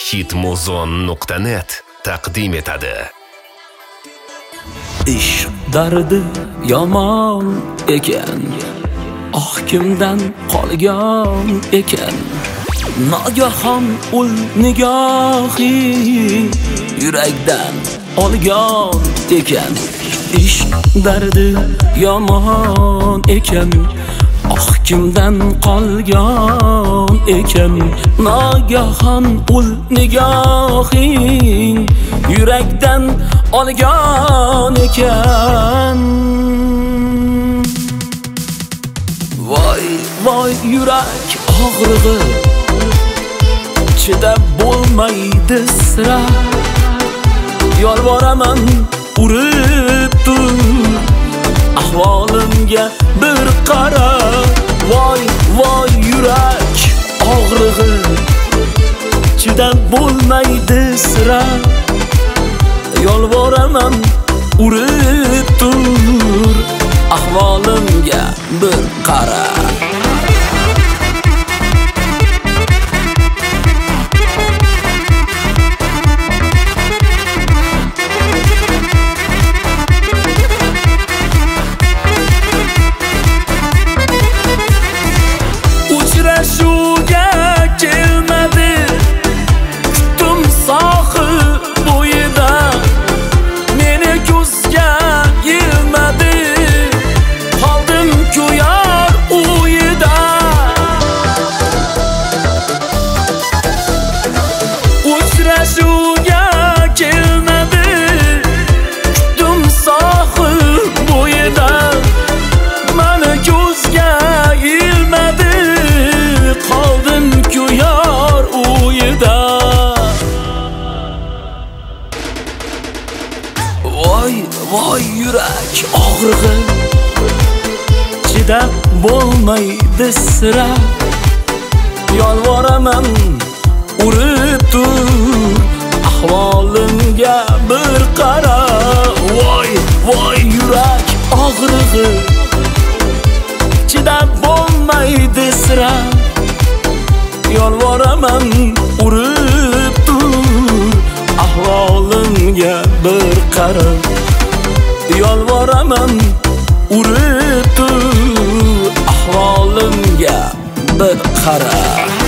hitmuzon.net taqdim etadi. Ishq dardi yomon ekan, kimdan qolgan ekan. Nagahon ul nigohi yurakdan olgan ekan. Ishq dardi yomon ekan, kimdan qolgan ekan. Nagahon ul nigohi yurakdan olgan ekan. Voy voy yurak og'rig'i, chidab bo'lmaydi sira. Yolvoraman urib tur, ahvolimga bir qara. Voy voy yurak og'rig'i, chidab bo'lmaydi sira. Yolvoraman urib tur, ahvolimga bir qara. Uchrashuvga kelmadi, kutdim sohi bo'yida. Meni ko'zga ilmadi, qoldim kuyar uyida. Uchrashuvga kelmadi, kutdim sohi bo'yida. Meni ko'zga ilmadi, qoldim kuyar uyida. Voy voy yurak og'rig'i, chidab bo'lmaydi sira. Yolvoraman urib tur, ahvolimga bir qara. Voy voy yurak og'rig'i, chidab bo'lmaydi sira. Yolvoraman urib tur, ahvolimga bir qara. Yolvoraman urib tur, ahvolimga bir qara.